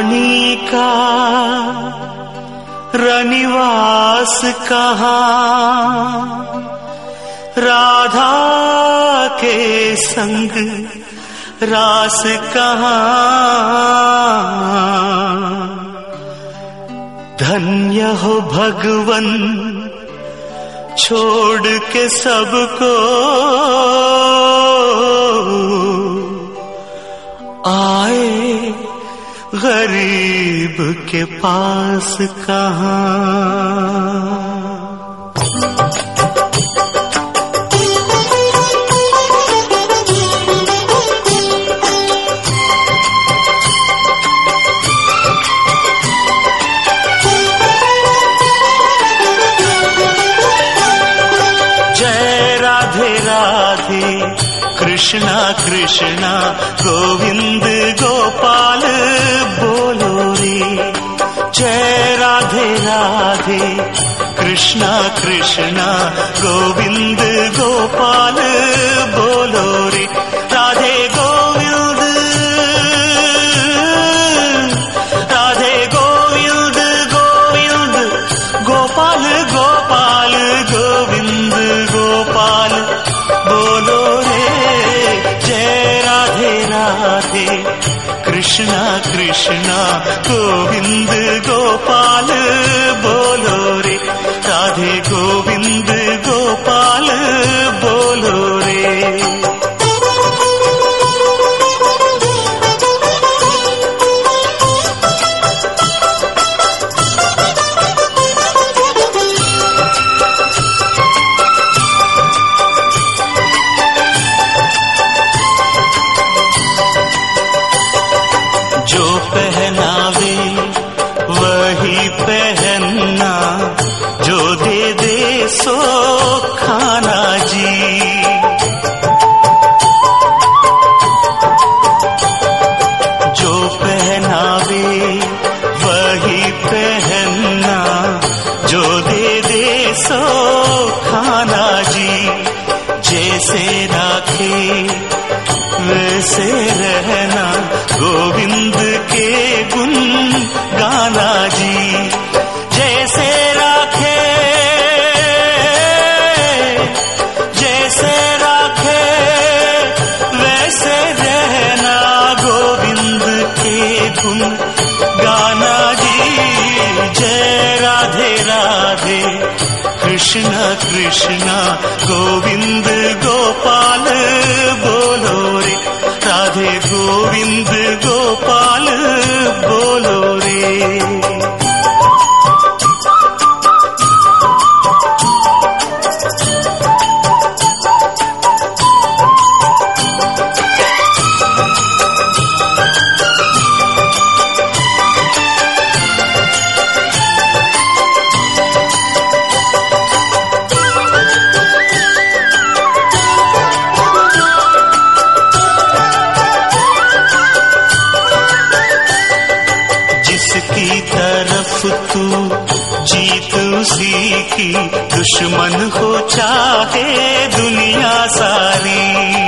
रानी का रनिवास कहाँ, राधा के संग रास कहाँ। धन्य हो भगवन छोड़ के सबको आए गरीब के पास कहाँ। कृष्णा कृष्णा गोविंद गोपाल बोलो रे। जय राधे राधे कृष्णा कृष्णा गोविंद गोपाल बोलो रे। राधे गोविंद राधे गोविंद गोविंद गोपाल गोपाल गोविंद गोपाल बोलो रे। राधे कृष्णा कृष्णा गोविंद गोपाल बोलो रे। राधे गोविंद गोपाल बोलो रे। जो पहनावे वही पहनना, जो दे दे सो खाना जी। जो पहनावे वही पहनना, जो दे दे सो खाना जी। जैसे राखे वैसे रहना, गोविंद के गुण गाना जी। जैसे राखे वैसे रहना, गोविंद के गुण गाना जी। जय राधे राधे कृष्णा कृष्णा गोविंद गोपाल बोलो रे। राधे गोविंद गोपाल बोलो रे। तू जीत उसी की, दुश्मन हो चाहे दुनिया सारी।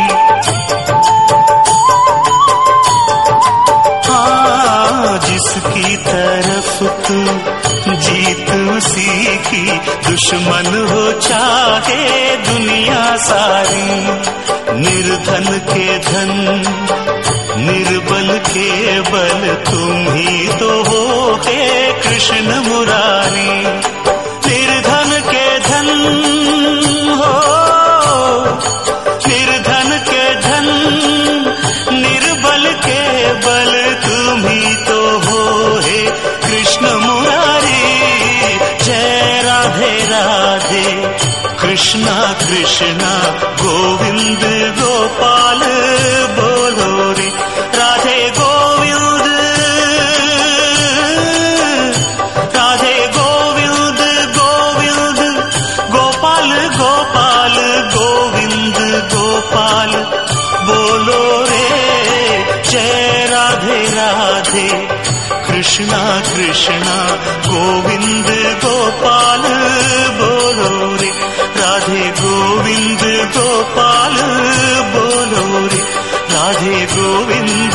हाँ, जिसकी तरफ तू जीत उसी की, दुश्मन हो चाहे दुनिया सारी। निर्धन के धन निर्बल के बल, तुम ही तो हो हे कृष्ण मुरारी। निर्धन के धन हो, निर्धन के धन निर्बल के बल, तुम ही तो हो हे कृष्ण मुरारी। जय राधे राधे कृष्णा कृष्णा गोविंद गोपाल बोलो रे। राधे गोविंद राधे गोविंद गोविंद गोपाल गोपाल गोविंद गोपाल बोलो रे। जय राधे राधे कृष्णा कृष्णा गोविंद गोपाल बोलो रे। राधे गोविंद गोपाल बोलो रे। राधे गोविंद